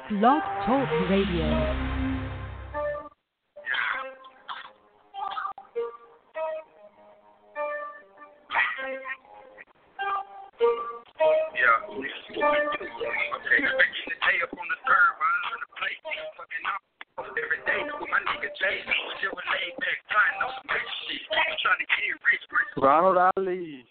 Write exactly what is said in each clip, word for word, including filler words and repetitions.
Blog Talk Radio. Ronald Ali,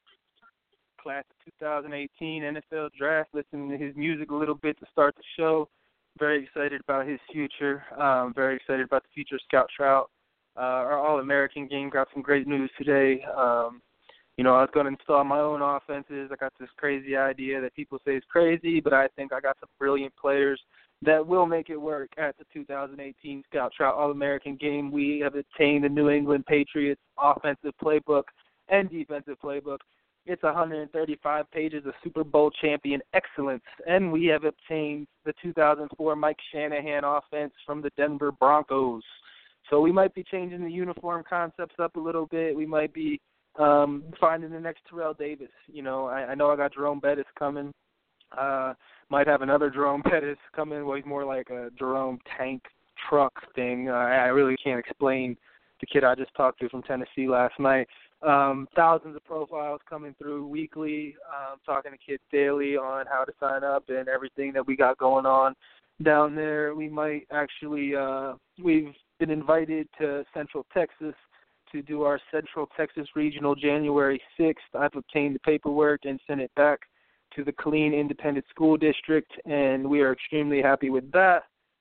class of two thousand eighteen N F L Draft. Listening to his music a little bit to start the show. Very excited about his future. Um, very excited about the future of Scout Trout. Uh, our All-American game got some great news today. Um, you know, I was going to install my own offenses. I got this crazy idea that people say is crazy, but I think I got some brilliant players that will make it work at the two thousand eighteen Scout Trout All-American game. We have obtained the New England Patriots offensive playbook and defensive playbook. It's one hundred thirty-five pages of Super Bowl champion excellence, and we have obtained the two thousand four Mike Shanahan offense from the Denver Broncos. So we might be changing the uniform concepts up a little bit. We might be um, finding the next Terrell Davis. You know, I, I know I got Jerome Bettis coming. Uh, might have another Jerome Bettis coming. Well, he's more like a Jerome tank truck thing. Uh, I really can't explain the kid I just talked to from Tennessee last night. Um, thousands of profiles coming through weekly, um, talking to kids daily on how to sign up and everything that we got going on down there. We might actually, uh, we've been invited to Central Texas to do our Central Texas Regional January sixth. I've obtained the paperwork and sent it back to the Killeen Independent School District, and we are extremely happy with that.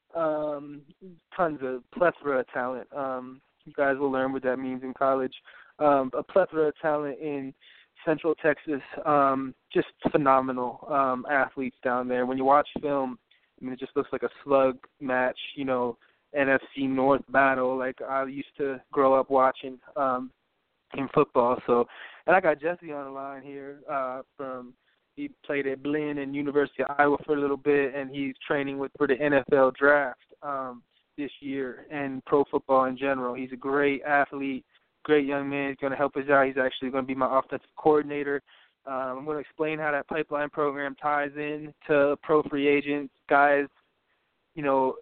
Um, tons of plethora of talent. Um, you guys will learn what that means in college. Um, a plethora of talent in Central Texas, um, just phenomenal um, athletes down there. When you watch film, I mean, it just looks like a slug match, you know, N F C North battle like I used to grow up watching um, in football. So, and I got Jesse on the line here uh, from, he played at Blinn and University of Iowa for a little bit, and he's training with for the N F L draft um, this year and pro football in general. He's a great athlete. Great young man. He's going to help us out. He's actually going to be my offensive coordinator. Um, I'm going to explain how that pipeline program ties in to pro free agents, guys, you know,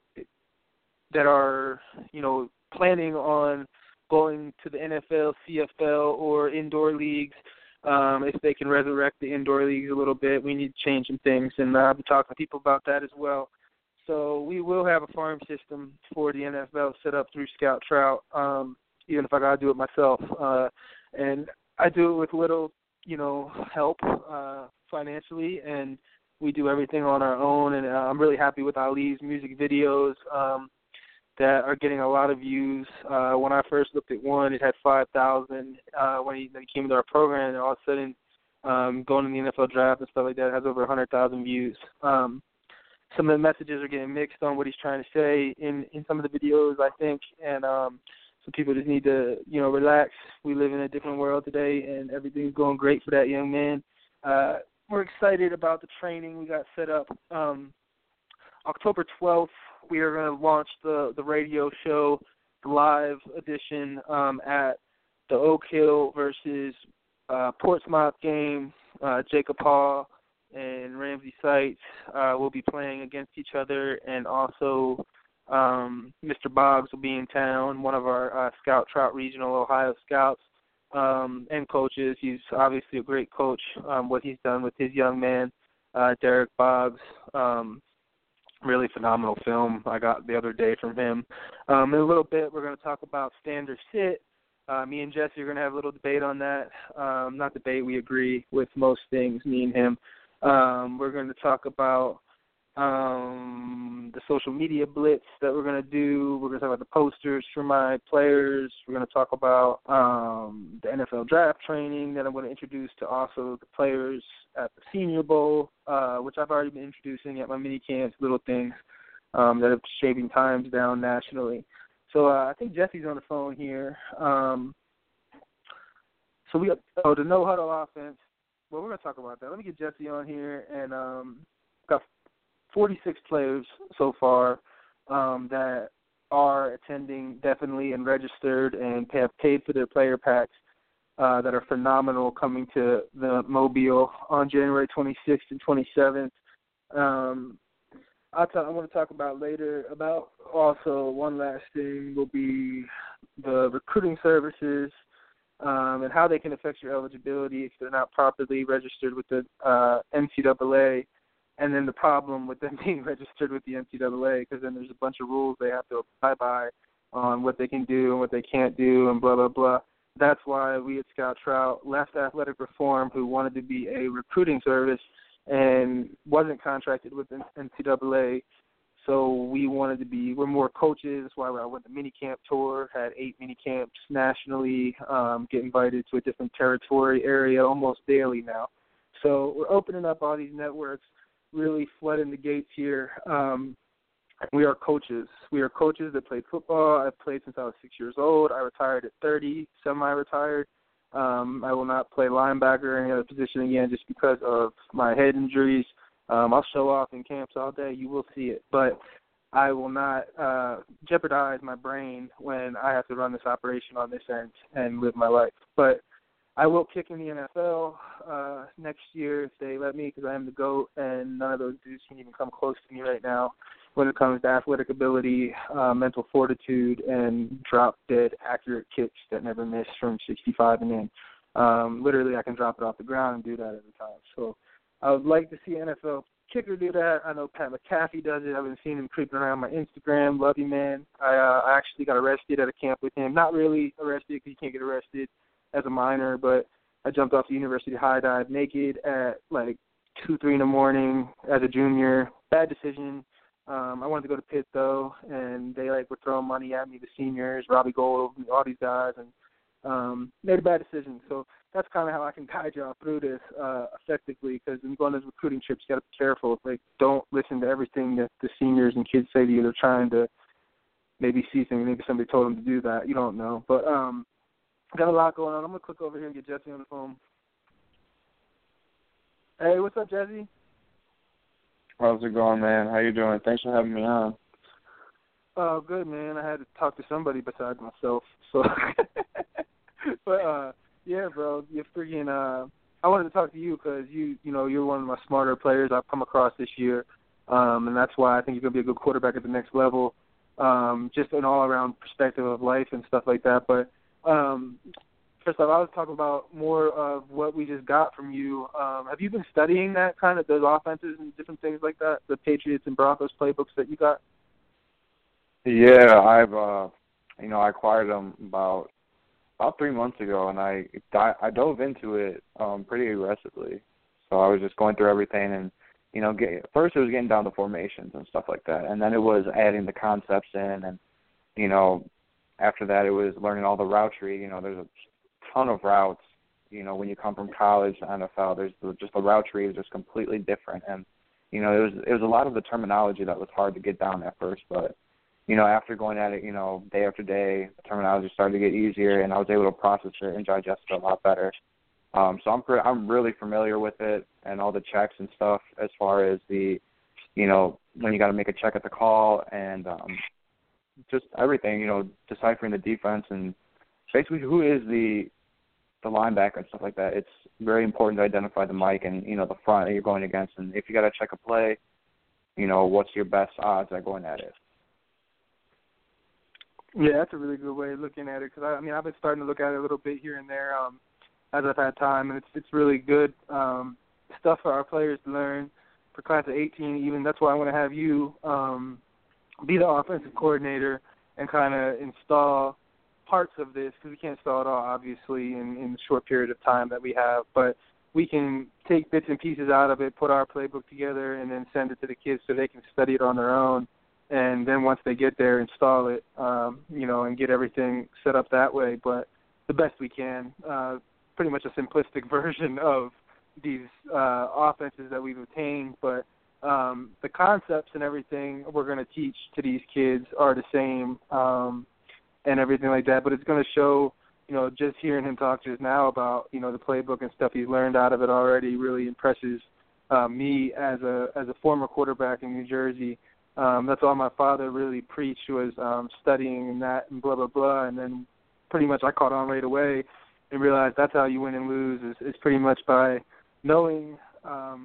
that are, you know, planning on going to the N F L, C F L, or indoor leagues. Um, if they can resurrect the indoor leagues a little bit, we need to change some things, and I'll be talking to people about that as well. So we will have a farm system for the N F L set up through Scout Trout. Um, even if I got to do it myself. Uh, and I do it with little, you know, help uh, financially, and we do everything on our own. And uh, I'm really happy with Ali's music videos um, that are getting a lot of views. Uh, when I first looked at one, it had five thousand. Uh, when he, when he came into our program, and all of a sudden um, going to the N F L draft and stuff like that, it has over one hundred thousand views. Um, some of the messages are getting mixed on what he's trying to say in, in some of the videos, I think, and um, so people just need to, you know, relax. We live in a different world today, and everything's going great for that young man. Uh, we're excited about the training we got set up. Um, October twelfth, we are going to launch the, the radio show, the live edition um, at the Oak Hill versus uh, Portsmouth game. Uh, Jacob Hall and Ramsey Sites uh, will be playing against each other, and also Um, Mister Boggs will be in town, one of our uh, Scout Trout Regional Ohio Scouts um, and coaches. He's obviously a great coach, um, what he's done with his young man, uh, Derek Boggs. Um, really phenomenal film I got the other day from him. Um, in a little bit, we're going to talk about stand or sit. Uh, me and Jesse are going to have a little debate on that. Um, not debate, we agree with most things, me and him. Um, we're going to talk about Um, the social media blitz that we're going to do. We're going to talk about the posters for my players. We're going to talk about um, the N F L draft training that I'm going to introduce to also the players at the Senior Bowl, uh, which I've already been introducing at my mini camps, little things um, that are shaving times down nationally. So uh, I think Jesse's on the phone here. Um, so we got, oh, the no huddle offense. Well, we're going to talk about that. Let me get Jesse on here, and um, got forty-six players so far um, that are attending definitely and registered and have paid for their player packs uh, that are phenomenal coming to the Mobile on January twenty-sixth and twenty-seventh. Um, I'll talk, I want to talk about later. About also one last thing will be the recruiting services um, and how they can affect your eligibility if they're not properly registered with the uh, N C double A, and then the problem with them being registered with the N C double A, because then there's a bunch of rules they have to apply by on what they can do and what they can't do and blah, blah, blah. That's why we at Scout Trout left Athletic Reform, who wanted to be a recruiting service and wasn't contracted with the N C double A. So we wanted to be, we're more coaches. That's why I went the mini camp tour, had eight mini camps nationally, um, get invited to a different territory area almost daily now. So we're opening up all these networks, really flooding the gates here. Um, we are coaches. We are coaches that played football. I've played since I was six years old. I retired at thirty, semi-retired. Um, I will not play linebacker or any other position again just because of my head injuries. Um, I'll show off in camps all day. You will see it. But I will not uh, jeopardize my brain when I have to run this operation on this end and live my life. But I will kick in the N F L uh, next year if they let me, because I am the GOAT, and none of those dudes can even come close to me right now when it comes to athletic ability, uh, mental fortitude, and drop-dead accurate kicks that never miss from sixty-five and in. Um, literally, I can drop it off the ground and do that every time. So I would like to see N F L kicker do that. I know Pat McAfee does it. I've been seeing him creeping around my Instagram. Love you, man. I, uh, I actually got arrested at a camp with him. Not really arrested, because you can't get arrested as a minor, but I jumped off the University high dive naked at like two, three in the morning as a junior. Bad decision. Um, I wanted to go to Pitt, though, and they like were throwing money at me, the seniors, Robbie Gold, all these guys, and um, made a bad decision. So that's kind of how I can guide y'all through this uh, effectively, because when going on those recruiting trips, you got to be careful. Like, don't listen to everything that the seniors and kids say to you. They're trying to maybe see things. Maybe somebody told them to do that. You don't know. But um, got a lot going on. I'm going to click over here and get Jesse on the phone. Hey, what's up, Jesse? How's it going, man? How you doing? Thanks for having me on. Oh, good, man. I had to talk to somebody besides myself. So, but uh, yeah, bro, you're freaking. Uh, I wanted to talk to you because you, you know, you're one of my smarter players I've come across this year, um, and that's why I think you're gonna be a good quarterback at the next level. Um, just an all-around perspective of life and stuff like that. But um, first off, I was talking about more of what we just got from you. Um, have you been studying that kind of those offenses and different things like that, the Patriots and Broncos playbooks that you got? Yeah, I've, uh, you know, I acquired them about about three months ago, and I I dove into it um, pretty aggressively. So I was just going through everything, and you know, get, first it was getting down to formations and stuff like that, and then it was adding the concepts in, and you know, after that it was learning all the route tree. You know, there's a ton of routes. You know, when you come from college to N F L, there's just the route tree is just completely different, and you know, it was it was a lot of the terminology that was hard to get down at first, but you know, after going at it, you know, day after day, the terminology started to get easier, and I was able to process it and digest it a lot better. Um, so I'm pre- I'm really familiar with it and all the checks and stuff as far as the, you know, when you got to make a check at the call and um, just everything, you know, deciphering the defense and basically who is the the linebacker and stuff like that. It's very important to identify the mic and, you know, the front that you're going against. And if you got to check a play, you know, what's your best odds at going at it? Yeah, that's a really good way of looking at it, because, I, I mean, I've been starting to look at it a little bit here and there um, as I've had time, and it's it's really good um, stuff for our players to learn for class of eighteen even. That's why I want to have you um, be the offensive coordinator and kind of install parts of this, because we can't install it all, obviously, in, in the short period of time that we have, but we can take bits and pieces out of it, put our playbook together, and then send it to the kids so they can study it on their own. And then once they get there, install it, um, you know, and get everything set up that way. But the best we can, uh, pretty much a simplistic version of these uh, offenses that we've obtained. But um, the concepts and everything we're going to teach to these kids are the same um, and everything like that. But it's going to show, you know, just hearing him talk just now about, you know, the playbook and stuff he's learned out of it already really impresses uh, me as a as a former quarterback in New Jersey. Um, that's all my father really preached was um, studying and that and blah, blah, blah. And then pretty much I caught on right away and realized that's how you win and lose is, is pretty much by knowing um,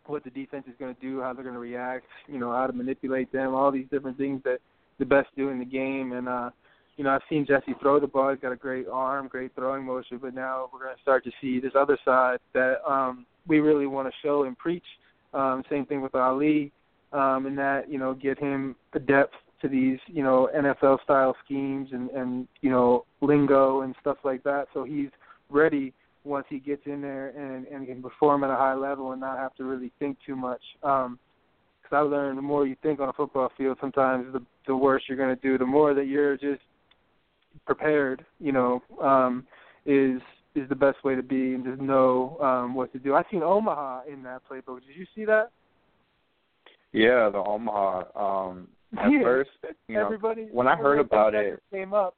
what the defense is going to do, how they're going to react, you know, how to manipulate them, all these different things that the best do in the game. And, uh, you know, I've seen Jesse throw the ball. He's got a great arm, great throwing motion, but now we're going to start to see this other side that um, we really want to show and preach. Um, same thing with Ali, um, and that, you know, get him the depth to these, you know, N F L-style schemes and, and, you know, lingo and stuff like that. So he's ready once he gets in there and, and can perform at a high level and not have to really think too much. Um, because I learned the more you think on a football field, sometimes the, the worse you're going to do. The more that you're just prepared, you know, um, is is the best way to be and just know um, what to do. I've seen Omaha in that playbook. Did you see that? Yeah, the Omaha. Um, at yeah. first, you know, Everybody, when I heard about it, came up.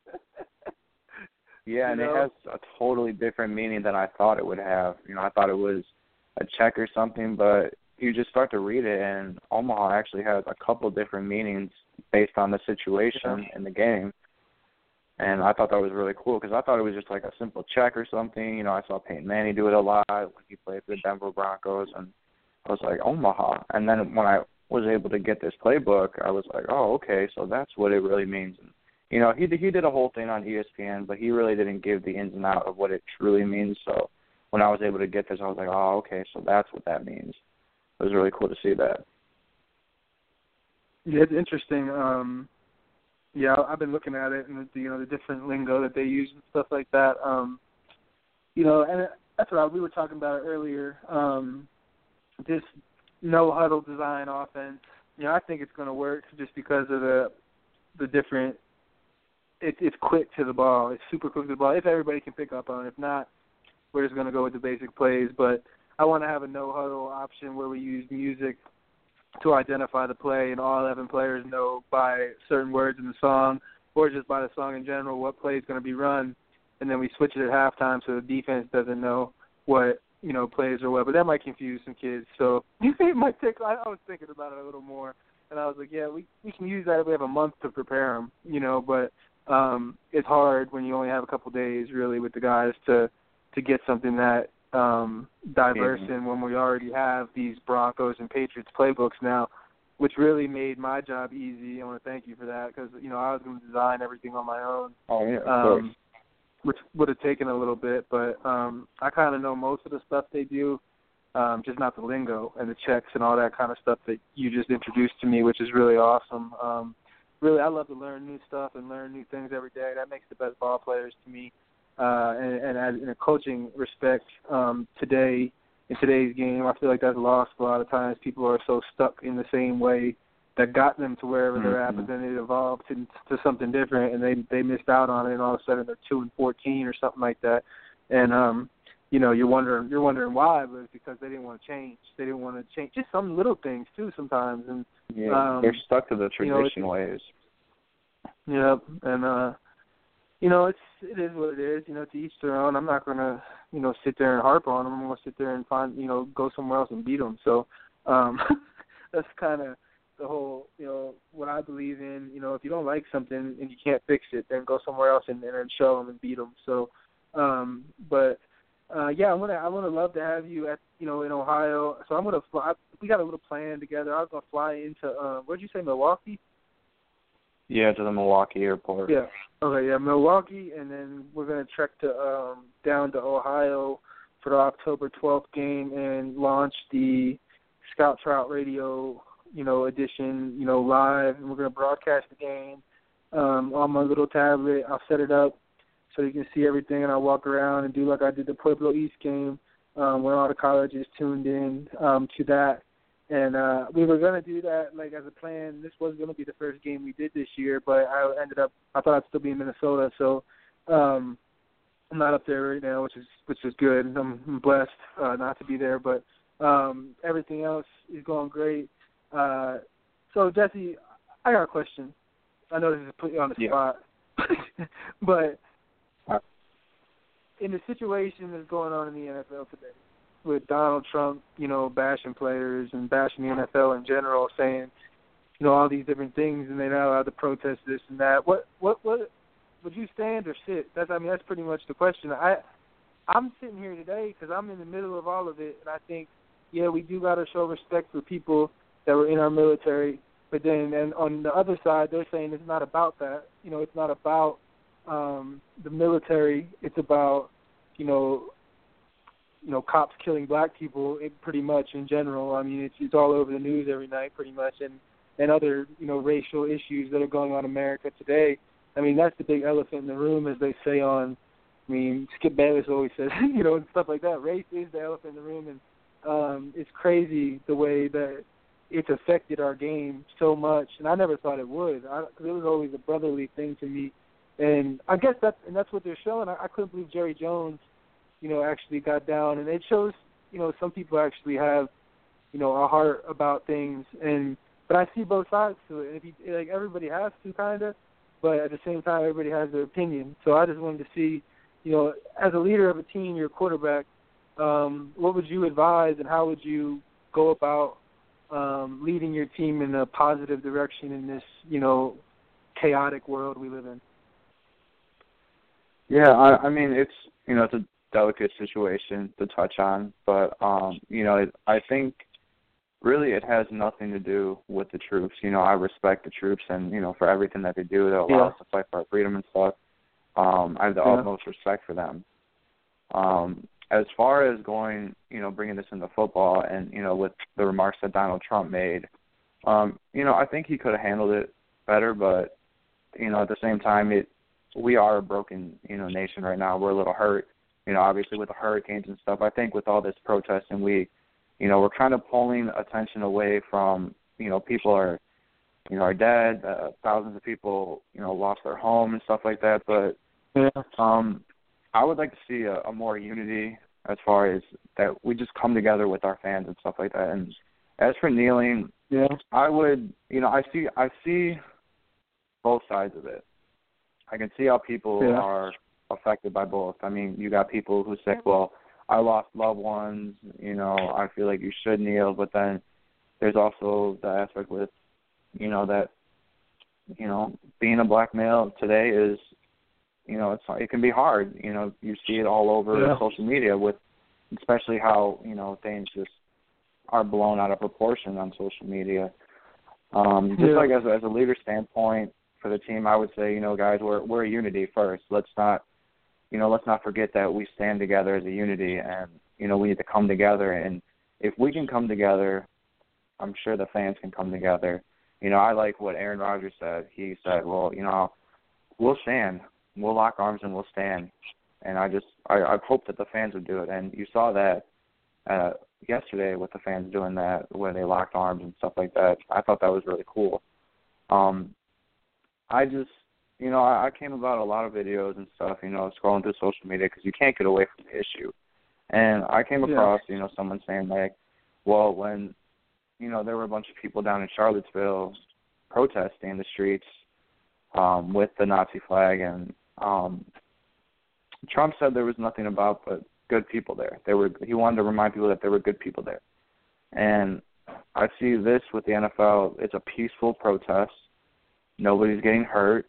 Yeah, and you know? it has a totally different meaning than I thought it would have. You know, I thought it was a check or something, but you just start to read it, and Omaha actually has a couple different meanings based on the situation yeah. in the game. And I thought that was really cool because I thought it was just like a simple check or something. You know, I saw Peyton Manning do it a lot when he played for the Denver Broncos, and I was like, Omaha. And then when I was able to get this playbook, I was like, oh, okay, so that's what it really means. And, you know, he he did a whole thing on E S P N, but he really didn't give the ins and outs of what it truly means. So when I was able to get this, I was like, oh, okay, so that's what that means. It was really cool to see that. Yeah, it's interesting. Um, yeah, I've been looking at it and the, you know, the different lingo that they use and stuff like that. Um, you know, and that's what I, we were talking about earlier. Um, this no huddle design offense. You know, I think it's going to work just because of the the different. It, it's quick to the ball. It's super quick to the ball. If everybody can pick up on it, if not, we're just going to go with the basic plays. But I want to have a no-huddle option where we use music to identify the play, and all eleven players know by certain words in the song or just by the song in general what play is going to be run, and then we switch it at halftime so the defense doesn't know what, you know, plays are what. But that might confuse some kids. So it might take – I was thinking about it a little more, and I was like, yeah, we, we can use that if we have a month to prepare them, you know, but – Um, it's hard when you only have a couple days, really, with the guys to to get something that um, diverse Mm-hmm. in when we already have these Broncos and Patriots playbooks now, which really made my job easy. I want to thank you for that because, you know, I was going to design everything on my own, Oh, yeah, of um, course. which would have taken a little bit. But um, I kind of know most of the stuff they do, um, just not the lingo and the checks and all that kind of stuff that you just introduced to me, which is really awesome. Um, Really, I love to learn new stuff and learn new things every day. That makes the best ball players to me. Uh, and, and as in a coaching respect, um, today, in today's game, I feel like that's lost a lot of times. People are so stuck in the same way that got them to wherever mm-hmm. they're at, but then it evolved to, to something different, and they they missed out on it, and all of a sudden they're two and fourteen or something like that. And um, you know, you're wondering you're wondering why, but it's because they didn't want to change. They didn't want to change just some little things too sometimes, and Yeah, um, they're stuck to the tradition you know, ways. Yep, and uh, you know, it's it is what it is. You know, to each their own. I'm not gonna, you know, sit there and harp on them. I'm gonna sit there and find, you know, go somewhere else and beat them. So um, that's kind of the whole, you know, what I believe in. You know, if you don't like something and you can't fix it, then go somewhere else and, and then show them and beat them. So, um, but uh, yeah, I'm gonna I wanna love to have you at, you know, in Ohio. So I'm gonna fly. We got a little plan together. I was gonna fly into uh, where'd you say, Milwaukee? Yeah, to the Milwaukee airport. Yeah. Okay, yeah, Milwaukee, and then we're going to trek to um, down to Ohio for the October twelfth game and launch the Scout Trout Radio, you know, edition, you know, live, and we're going to broadcast the game um, on my little tablet. I'll set it up so you can see everything, and I'll walk around and do like I did the Pueblo East game um, when all the colleges tuned in um, to that. And uh, we were going to do that, like, as a plan. This was going to be the first game we did this year, but I ended up, I thought I'd still be in Minnesota, so um, I'm not up there right now, which is which is good. I'm, I'm blessed uh, not to be there, but um, everything else is going great. Uh, so, Jesse, I got a question. I know this is put you on the yeah. spot, but in the situation that's going on in the N F L today, with Donald Trump, you know, bashing players and bashing the N F L in general, saying, you know, all these different things, and they're not allowed to protest this and that. What, what, what would you stand or sit? That's, I mean, that's pretty much the question. I, I'm sitting here today because I'm in the middle of all of it, and I think yeah, we do got to show respect for people that were in our military. But then, and on the other side, they're saying it's not about that. You know, it's not about um, the military. It's about, you know, you know, cops killing black people. It, pretty much in general. I mean, it's it's all over the news every night, pretty much, and and other, you know, racial issues that are going on in America today. I mean, that's the big elephant in the room, as they say on. I mean, Skip Bayless always says, you know, and stuff like that. Race is the elephant in the room, and um, it's crazy the way that it's affected our game so much, and I never thought it would, because it was always a brotherly thing to me. And I guess that's and that's what they're showing. I, I couldn't believe Jerry Jones, you know, actually got down, and it shows, you know, some people actually have, you know, a heart about things. And but I see both sides to it. And if you, like, everybody has to kind of, but at the same time, everybody has their opinion. So I just wanted to see, you know, as a leader of a team, your quarterback, um, what would you advise, and how would you go about Um, leading your team in a positive direction in this, you know, chaotic world we live in? Yeah, I, I mean, it's, you know, it's a delicate situation to touch on, but, um, you know, it, I think really it has nothing to do with the troops. You know, I respect the troops and, you know, for everything that they do that allow yeah. us to fight for our freedom and stuff. Um, I have the yeah. utmost respect for them. Um, As far as going, you know, bringing this into football and, you know, with the remarks that Donald Trump made, um, you know, I think he could have handled it better, but, you know, at the same time, it we are a broken, you know, nation right now. We're a little hurt, you know, obviously with the hurricanes and stuff. I think with all this protesting, we, you know, we're kind of pulling attention away from, you know, people are, you know, are dead, uh, thousands of people, you know, lost their home and stuff like that, but, Yeah. um, I would like to see a, a more unity as far as that we just come together with our fans and stuff like that. And as for kneeling, Yeah. I would, you know, I see, I see both sides of it. I can see how people Yeah. are affected by both. I mean, you got people who say, well, I lost loved ones, you know, I feel like you should kneel, but then there's also the aspect with, you know, that, you know, being a black male today is, you know, it's it can be hard. You know, you see it all over yeah. social media, with especially how, you know, things just are blown out of proportion on social media. Um, just yeah. like as a, as a leader standpoint for the team, I would say, you know, guys, we're we're a unity first. Let's not, you know, let's not forget that we stand together as a unity, and you know, we need to come together. And if we can come together, I'm sure the fans can come together. You know, I like what Aaron Rodgers said. He said, well, you know, we'll stand. We'll lock arms and we'll stand. And I just, I, I hope that the fans would do it. And you saw that uh, yesterday with the fans doing that, where they locked arms and stuff like that. I thought that was really cool. Um, I just, you know, I, I came about a lot of videos and stuff, you know, scrolling through social media because you can't get away from the issue. And I came across, yeah. you know, someone saying like, well, when, you know, there were a bunch of people down in Charlottesville protesting in the streets um, with the Nazi flag, and um, Trump said there was nothing about but good people there. There were he wanted to remind people that there were good people there. And I see this with the N F L. It's a peaceful protest. Nobody's getting hurt.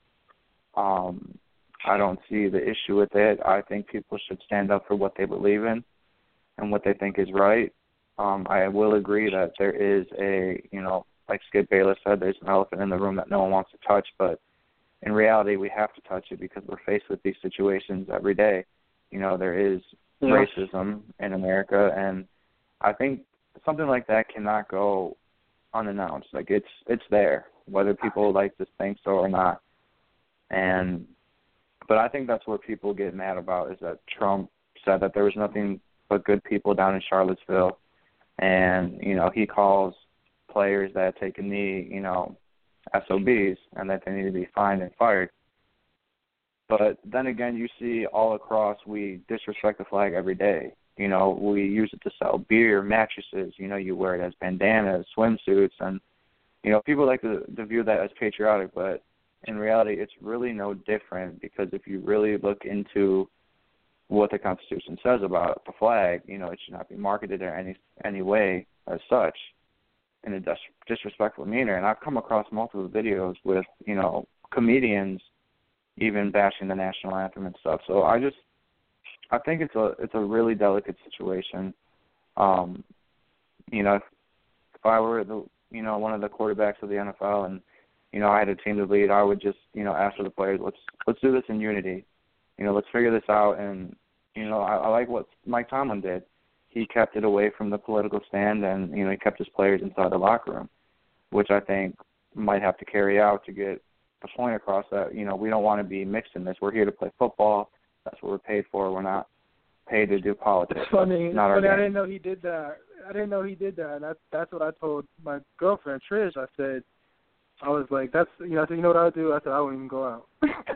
Um, I don't see the issue with it. I think people should stand up for what they believe in and what they think is right. Um, I will agree that there is a, you know, like Skip Bayless said, there's an elephant in the room that no one wants to touch, but in reality, we have to touch it because we're faced with these situations every day. You know, there is yeah. racism in America, and I think something like that cannot go unannounced. Like, it's it's there, whether people like to think so or not. And but I think that's what people get mad about, is that Trump said that there was nothing but good people down in Charlottesville, and, you know, he calls players that take a knee, you know, S O Bs, and that they need to be fined and fired. But then again, you see all across, we disrespect the flag every day. You know, we use it to sell beer, mattresses. You know, you wear it as bandanas, swimsuits, and, you know, people like to, to view that as patriotic, but in reality, it's really no different, because if you really look into what the Constitution says about the flag, you know, it should not be marketed in any any way as such, in a dis- disrespectful manner. And I've come across multiple videos with, you know, comedians even bashing the national anthem and stuff. So I just, I think it's a it's a really delicate situation. Um, you know, if, if I were the, you know, one of the quarterbacks of the N F L and, you know, I had a team to lead, I would just, you know, ask for the players, let's let's do this in unity. You know, let's figure this out. And, you know, I, I like what Mike Tomlin did. He kept it away from the political stand, and, you know, he kept his players inside the locker room, which I think might have to carry out to get the point across that, you know, we don't want to be mixed in this. We're here to play football. That's what we're paid for. We're not paid to do politics. It's funny. It's not funny. our I game. didn't know he did that. I didn't know he did that. And that's that's what I told my girlfriend Trish. I said, I was like, that's you know, I said, you know what I would do? I said I wouldn't even go out.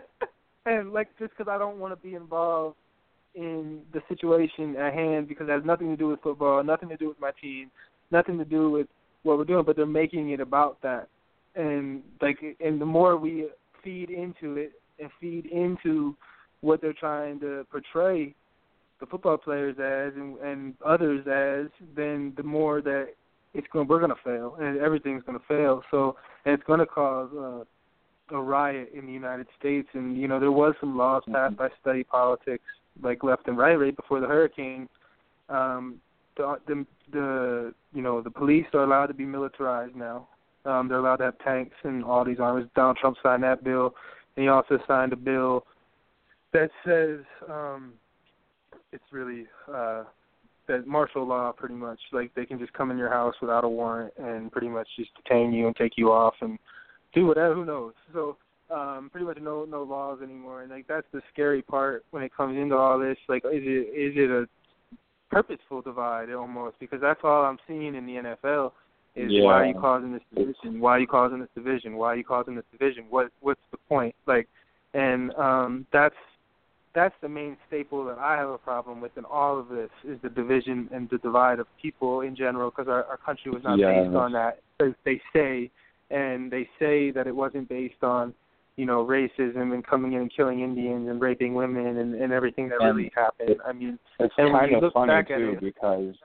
And like just because I don't want to be involved in the situation at hand because it has nothing to do with football, nothing to do with my team, nothing to do with what we're doing. But they're making it about that. And like, and the more we feed into it and feed into what they're trying to portray the football players as and, and others as, then the more that it's going, we're going to fail, and everything's going to fail. So, and it's going to cause uh, a riot in the United States. And you know, there was some laws passed by Study Politics, like left and right, right before the hurricane. Um, the, the the you know the police are allowed to be militarized now. Um, they're allowed to have tanks and all these armies. Donald Trump signed that bill, and he also signed a bill that says um, it's really uh, that martial law, pretty much. Like they can just come in your house without a warrant and pretty much just detain you and take you off and do whatever. Who knows? So um, pretty much no no laws anymore. And like that's the scary part when it comes into all this. Like, is it is it a purposeful divide almost? Because that's all I'm seeing in the N F L. Is yeah. Why are you causing this division? Why are you causing this division? Why are you causing this division? What what's the point? Like, and um, that's that's the main staple that I have a problem with in all of this is the division and the divide of people in general. Because our, our country was not yeah. based on that. They say, and they say that it wasn't based on, you know, racism and coming in and killing Indians and raping women and, and everything that and really happened. It, I mean, it's and when kind you of look funny back too at it, because.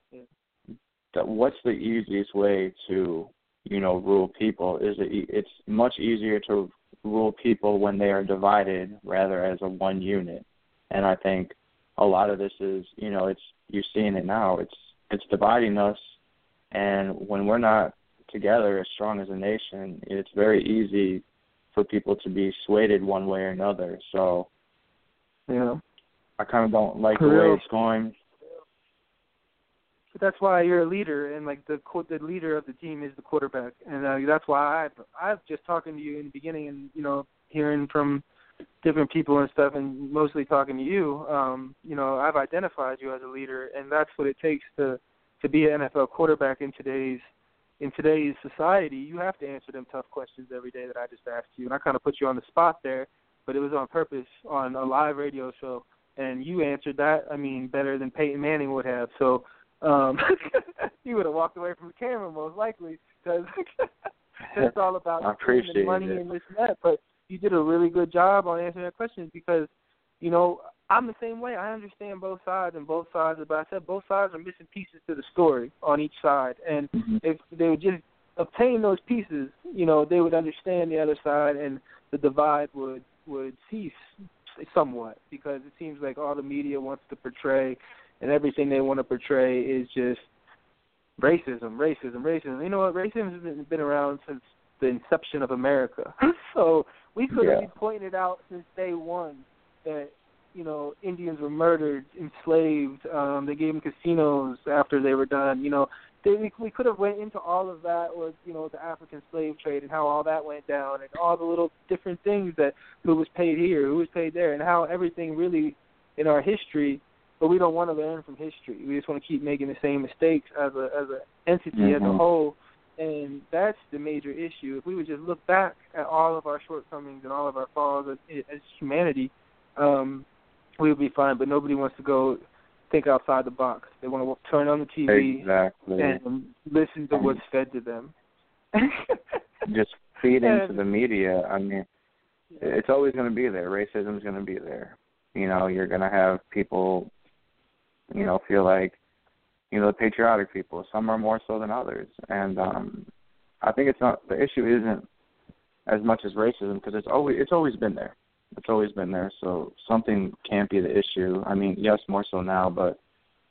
That what's the easiest way to, you know, rule people? Is it? It's much easier to rule people when they are divided rather as a one unit. And I think a lot of this is, you know, it's you're seeing it now. It's it's dividing us, and when we're not together as strong as a nation, it's very easy for people to be swayed one way or another. So, yeah, I kind of don't like For the way real. it's going. But that's why you're a leader, and like the the leader of the team is the quarterback, and uh, that's why I I've just talking to you in the beginning, and you know, hearing from different people and stuff, and mostly talking to you. Um, you know, I've identified you as a leader, and that's what it takes to to be an N F L quarterback in today's in today's society. You have to answer them tough questions every day that I just asked you, and I kind of put you on the spot there, but it was on purpose on a live radio show, and you answered that. I mean, better than Peyton Manning would have. So. Um, he would have walked away from the camera most likely because it's all about I appreciate and money it. and this and that. But you did a really good job on answering that question because, you know, I'm the same way. I understand both sides and both sides. But I said both sides are missing pieces to the story on each side. And Mm-hmm. if they would just obtain those pieces, you know, they would understand the other side and the divide would, would cease somewhat because it seems like all the media wants to portray and everything they want to portray is just racism, racism, racism. You know what? Racism has been, been around since the inception of America. So we could have Yeah. pointed out since day one that, you know, Indians were murdered, enslaved. Um, they gave them casinos after they were done. You know, they, we, we could have went into all of that with, you know, the African slave trade and how all that went down and all the little different things that who was paid here, who was paid there, and how everything really in our history. But we don't want to learn from history. We just want to keep making the same mistakes as a as an entity, Mm-hmm. as a whole, and that's the major issue. If we would just look back at all of our shortcomings and all of our flaws as, as humanity, um, we would be fine. But nobody wants to go think outside the box. They want to turn on the T V Exactly. and listen to what's fed to them. Just feed And- into the media. I mean, it's always going to be there. Racism is going to be there. You know, you're going to have people, you know, feel like, you know, the patriotic people. Some are more so than others. And um, I think it's not, the issue isn't as much as racism because it's always, it's always been there. It's always been there. So something can't be the issue. I mean, yes, more so now, but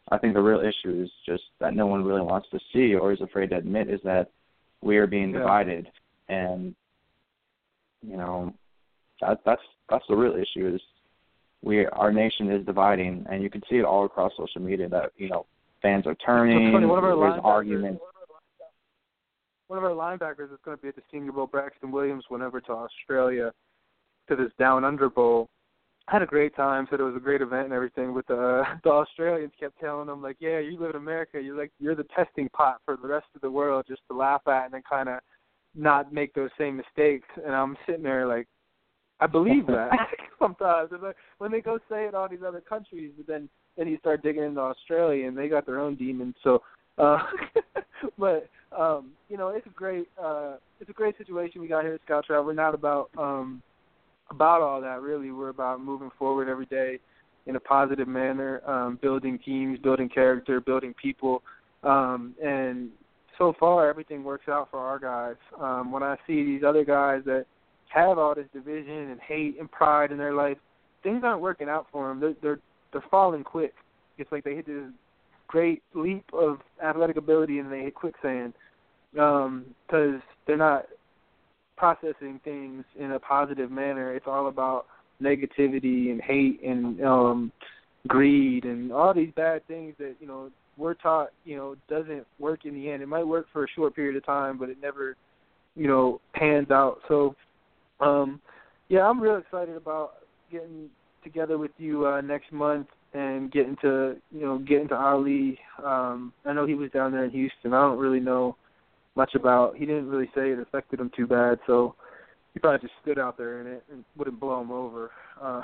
I think the real issue is just that no one really wants to see or is afraid to admit is that we are being yeah. divided, and you know that that's that's the real issue is we our nation is dividing, and you can see it all across social media that you know fans are turning. Funny, one of our there's arguments. One of our linebackers is going to be at the Senior Bowl. Braxton Williams went over to Australia to this Down Under Bowl. Had a great time. Said it was a great event and everything. But the the Australians kept telling him like, "Yeah, you live in America. You're like you're the testing pot for the rest of the world, just to laugh at and then kind of not make those same mistakes." And I'm sitting there like, I believe that sometimes. It's like, when they go say it all these other countries, but then then you start digging into Australia and they got their own demons. So, uh, but um, you know, it's a great uh, it's a great situation we got here at Scout Trial. We're not about um, about all that, really. We're about moving forward every day in a positive manner, um, building teams, building character, building people. Um, and so far, everything works out for our guys. Um, when I see these other guys that have all this division and hate and pride in their life, things aren't working out for them. They're, they're, they're falling quick. It's like they hit this great leap of athletic ability and they hit quicksand because um, they're not processing things in a positive manner. It's all about negativity and hate and um, greed and all these bad things that, you know, we're taught, you know, doesn't work in the end. It might work for a short period of time, but it never, you know, pans out. So, um, yeah, I'm real excited about getting together with you uh, next month and getting to, you know, getting to Ali. Um, I know he was down there in Houston. I don't really know much about. He didn't really say it affected him too bad, so he probably just stood out there in it and wouldn't blow him over. Uh,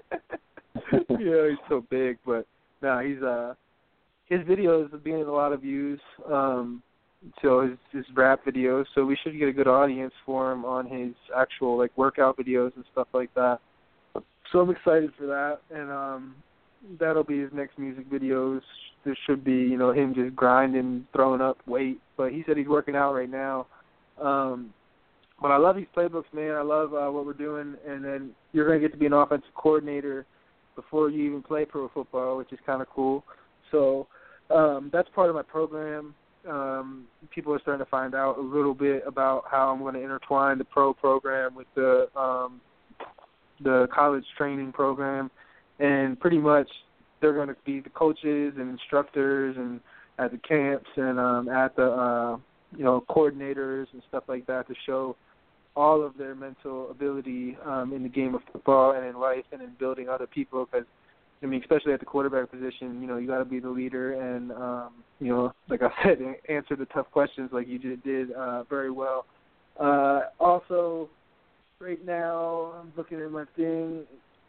yeah, he's so big, but no, nah, he's uh, his videos are getting a lot of views. Um, so his his rap videos, so we should get a good audience for him on his actual like workout videos and stuff like that. So I'm excited for that, and um, that'll be his next music videos. There should be, you know, him just grinding, throwing up weight. But he said he's working out right now. Um, but I love these playbooks, man. I love uh, what we're doing. And then you're going to get to be an offensive coordinator before you even play pro football, which is kind of cool. So um, that's part of my program. Um, people are starting to find out a little bit about how I'm going to intertwine the pro program with the um, the college training program. And pretty much they're going to be the coaches and instructors and at the camps and um, at the, uh, you know, coordinators and stuff like that to show all of their mental ability um, in the game of football and in life and in building other people. Because, I mean, especially at the quarterback position, you know, you got to be the leader and, um, you know, like I said, answer the tough questions like you just did uh, very well. Uh, also, right now, I'm looking at my thing.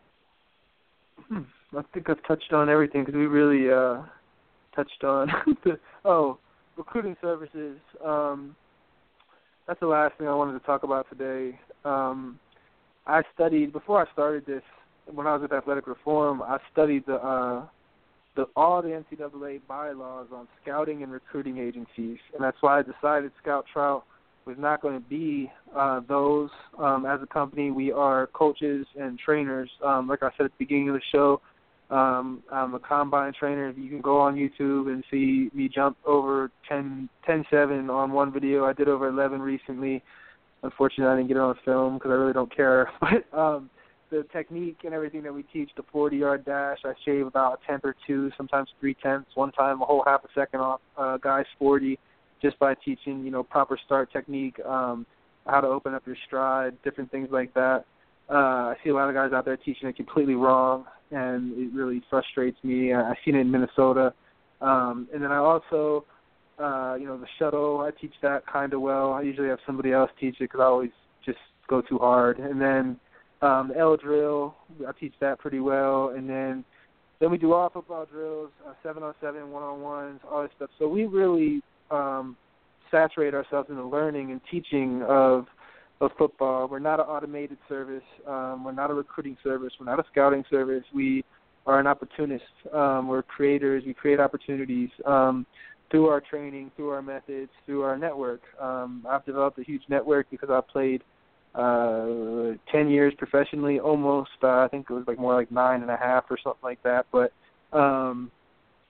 I think I've touched on everything because we really uh, touched on the, oh, recruiting services. Um, that's the last thing I wanted to talk about today. Um, I studied, before I started this, when I was with Athletic Reform, I studied the, uh, the all the N C double A bylaws on scouting and recruiting agencies, and that's why I decided Scout Trial was not going to be uh, those. Um, as a company, we are coaches and trainers. Um, like I said at the beginning of the show, um, I'm a combine trainer. You can go on YouTube and see me jump over ten seven on one video. I did over eleven recently. Unfortunately, I didn't get it on film because I really don't care. But um, the technique and everything that we teach, the forty-yard dash, I shave about a tenth or two, sometimes three-tenths. One time, a whole half a second off uh, guys forty. Just by teaching, you know, proper start technique, um, how to open up your stride, different things like that. Uh, I see a lot of guys out there teaching it completely wrong, and it really frustrates me. I, I've seen it in Minnesota. Um, and then I also, uh, you know, the shuttle, I teach that kind of well. I usually have somebody else teach it because I always just go too hard. And then um, the L drill, I teach that pretty well. And then then we do all football drills, uh, seven on seven, one-on-ones, all this stuff. So we really Um, saturate ourselves in the learning and teaching of of football. We're not an automated service. Um, we're not a recruiting service. We're not a scouting service. We are an opportunist. Um, we're creators. We create opportunities um, through our training, through our methods, through our network. Um, I've developed a huge network because I played uh, ten years professionally, almost. Uh, I think it was like more like nine and a half or something like that. But um,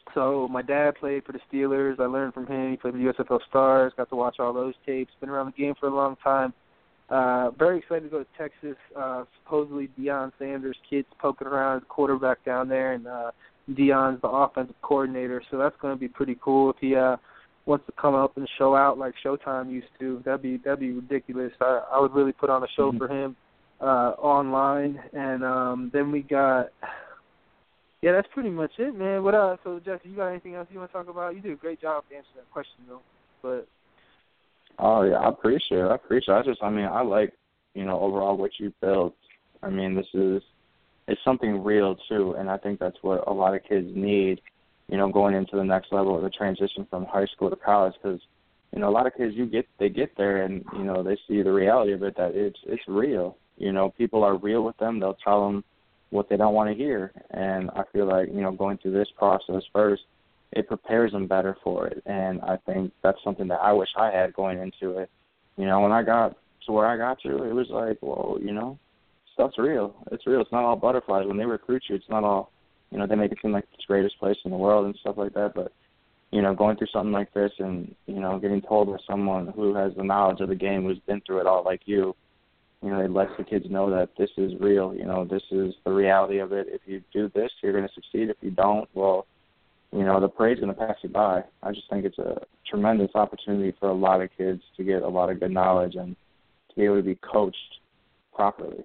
So my dad played for the Steelers. I learned from him. He played for the U S F L Stars. Got to watch all those tapes. Been around the game for a long time. Uh, very excited to go to Texas. Uh, supposedly Deion Sanders' kid's poking around as quarterback down there, and uh, Deion's the offensive coordinator. So that's going to be pretty cool if he uh, wants to come up and show out like Showtime used to. That'd be that'd be ridiculous. I, I would really put on a show mm-hmm. for him uh, online. And um, then we got, yeah, that's pretty much it, man. What else? So Jesse, you got anything else you want to talk about? You did a great job answering that question, though. But Oh, yeah, I appreciate it. I appreciate it. I just, I mean, I like, you know, overall what you built. I mean, this is, it's something real, too, and I think that's what a lot of kids need, you know, going into the next level of the transition from high school to college, because, you know, a lot of kids, you get, they get there and, you know, they see the reality of it, that it's, it's real. You know, people are real with them. They'll tell them what they don't want to hear, and I feel like, you know, going through this process first, it prepares them better for it, and I think that's something that I wish I had going into it. You know, when I got to where I got to, it was like, well, you know, stuff's real. It's real. It's not all butterflies. When they recruit you, it's not all, you know, they make it seem like it's the greatest place in the world and stuff like that, but, you know, going through something like this and, you know, getting told by someone who has the knowledge of the game, who's been through it all like you, you know, it lets the kids know that this is real. You know, this is the reality of it. If you do this, you're going to succeed. If you don't, well, you know, the parade's going to pass you by. I just think it's a tremendous opportunity for a lot of kids to get a lot of good knowledge and to be able to be coached properly.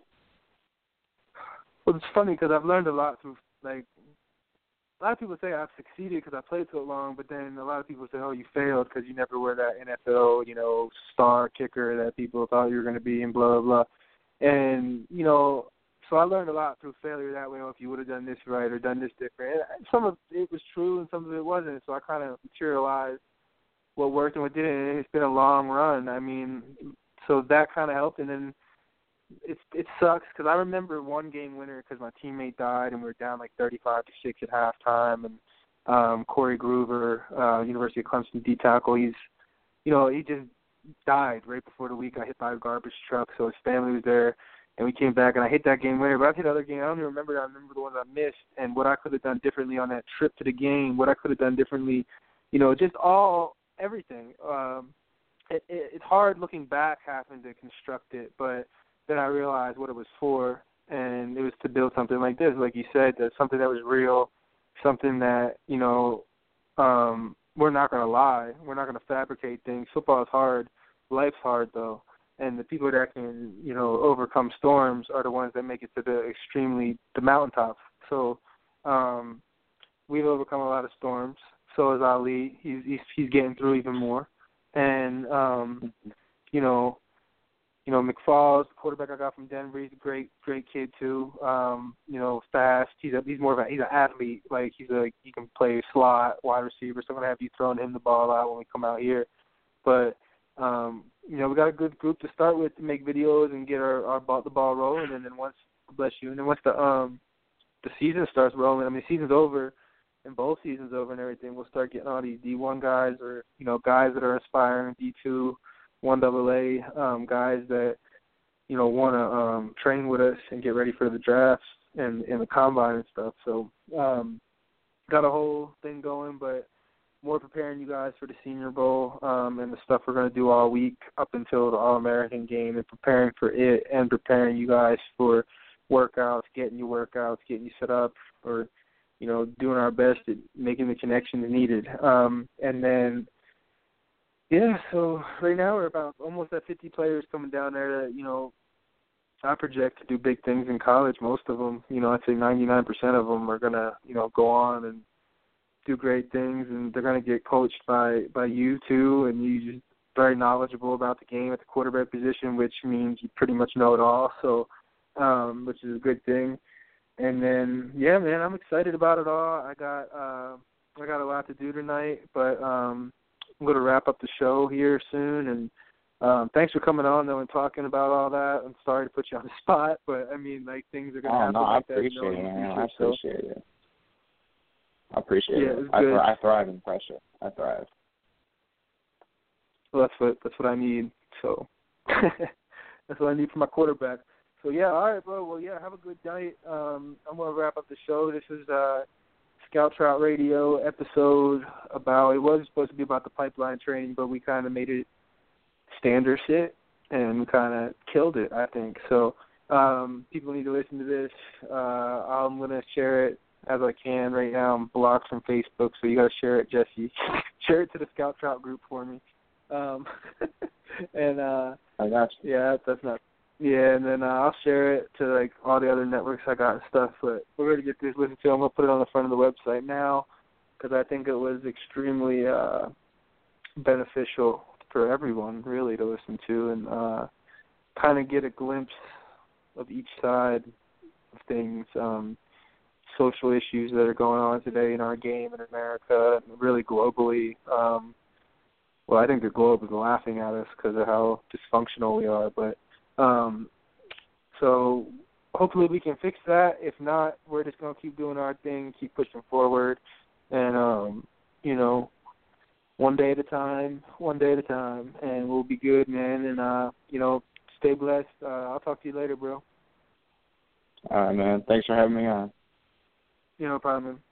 Well, it's funny because I've learned a lot through, like, a lot of people say I've succeeded because I played so long, but then a lot of people say, oh, you failed because you never were that N F L, you know, star kicker that people thought you were going to be and blah, blah, blah. And, you know, so I learned a lot through failure that way. Oh, if you would have done this right or done this different. And some of it was true and some of it wasn't. So I kind of materialized what worked and what didn't. And it's been a long run. I mean, so that kind of helped. And then it it sucks because I remember one game winner because my teammate died and we were down like thirty-five to six at halftime. And um, Corey Groover, uh, University of Clemson D tackle, he's, you know, he just died right before the week I hit by a garbage truck. So his family was there. And we came back, and I hit that game winner. But I've hit other games. I don't even remember. I remember the ones I missed and what I could have done differently on that trip to the game, what I could have done differently, you know, just all, everything. Um, it, it, it's hard looking back having to construct it, but then I realized what it was for, and it was to build something like this, like you said, that something that was real, something that, you know, um, we're not going to lie. We're not going to fabricate things. Football is hard. Life's hard, though. And the people that can, you know, overcome storms are the ones that make it to the extremely, the mountaintops. So um, we've overcome a lot of storms. So is Ali. He's he's, he's getting through even more. And, um, you know, you know, McFalls, the quarterback I got from Denver, he's a great, great kid too. Um, you know, fast. He's a, he's more of a, he's an athlete. Like he's a, he can play slot, wide receiver. So I'm going to have you throwing him the ball out when we come out here. But, um, you know, we got a good group to start with to make videos and get our, our ball, the ball rolling, and then once, bless you, and then once the um the season starts rolling, I mean, the season's over, and both seasons over and everything, we'll start getting all these D one guys or, you know, guys that are aspiring, D two, one double A, um, guys that, you know, want to um, train with us and get ready for the drafts and, and the combine and stuff. So um, got a whole thing going, but more preparing you guys for the Senior Bowl um, and the stuff we're going to do all week up until the All-American game, and preparing for it and preparing you guys for workouts, getting you workouts, getting you set up, or, you know, doing our best at making the connections needed. Um, and then, yeah, so right now we're about almost at fifty players coming down there that, you know, I project to do big things in college. Most of them, you know, I'd say ninety-nine percent of them are going to, you know, go on and do great things, and they're going to get coached by, by you too, and you just very knowledgeable about the game at the quarterback position, which means you pretty much know it all. So, um, which is a good thing. And then, yeah, man, I'm excited about it all. I got, uh, I got a lot to do tonight, but um, I'm going to wrap up the show here soon. And um, thanks for coming on though and talking about all that. I'm sorry to put you on the spot, but I mean, like things are going to oh, happen no, like I that. appreciate You know, it, man. future, I appreciate so. it. I appreciate yeah, it. it I, good. th- I thrive in pressure. I thrive. Well, that's what that's what I need. So that's what I need for my quarterback. So yeah, all right, bro. Well, yeah, have a good night. Um, I'm gonna wrap up the show. This is uh, Scout Trout Radio episode about, it was supposed to be about the pipeline training, but we kind of made it standard shit, and we kind of killed it, I think. So um, people need to listen to this. Uh, I'm going to share it as I can right now. I'm blocked from Facebook, so you got to share it, Jesse. Share it to the Scout Trout group for me. Um, and uh, I got you. Yeah, that's not. Yeah, and then uh, I'll share it to like all the other networks I got and stuff. But we're going to get this listened to. I'm going to put it on the front of the website now because I think it was extremely uh, beneficial for everyone, really, to listen to and uh, kind of get a glimpse of each side of things, um, social issues that are going on today in our game in America, and really globally. Um, well, I think the globe is laughing at us because of how dysfunctional we are, but Um, so hopefully we can fix that. If not, we're just going to keep doing our thing, keep pushing forward, and, um, you know, one day at a time, one day at a time, and we'll be good, man. And, uh, you know, stay blessed. Uh, I'll talk to you later, bro. All right, man. Thanks for having me on. Yeah, no problem, man.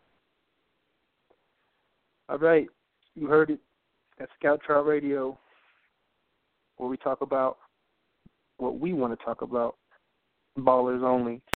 All right. You heard it. That's Scout Trout Radio, where we talk about what we want to talk about. Ballers only.